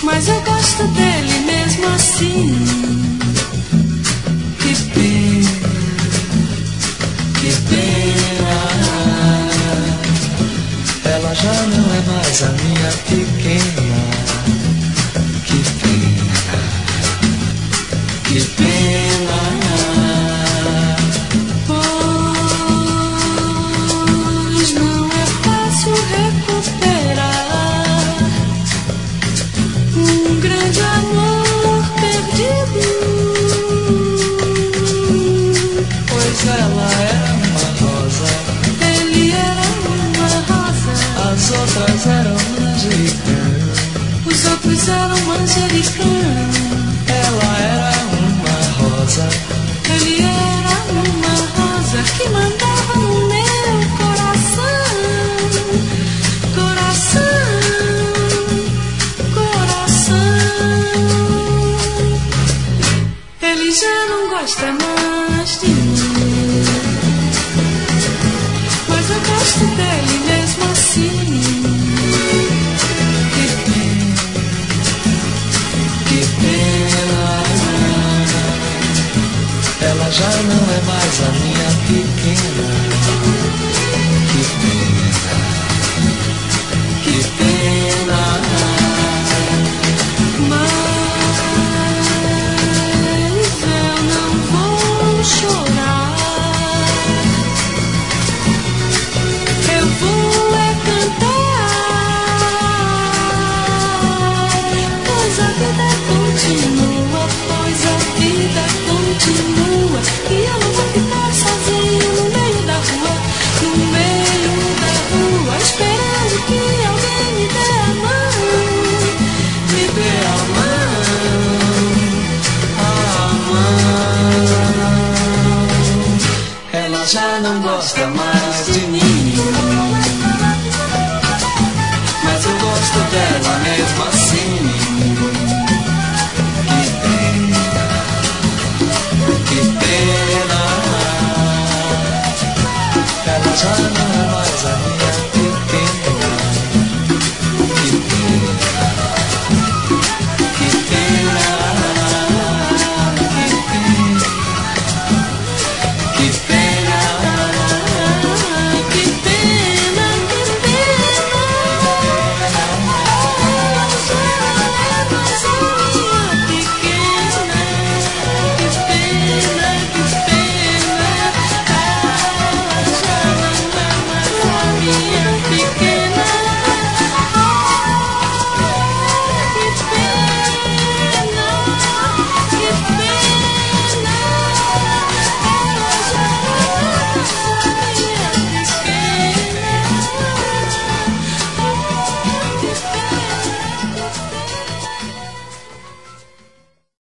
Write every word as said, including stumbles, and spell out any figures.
mas eu gosto dele mesmo assim. Que pena, que pena. Ela já não é mais a minha pequena. Que pena, que pena. Pois não é fácil recuperar um grande amor perdido. Pois ela era uma rosa, ele era uma rosa, as outras eram manjericão, os outros eram manjericão. Ela era uma rosa, ele era uma rosa que mandava no meu coração, coração, coração. Ele já não gosta mais.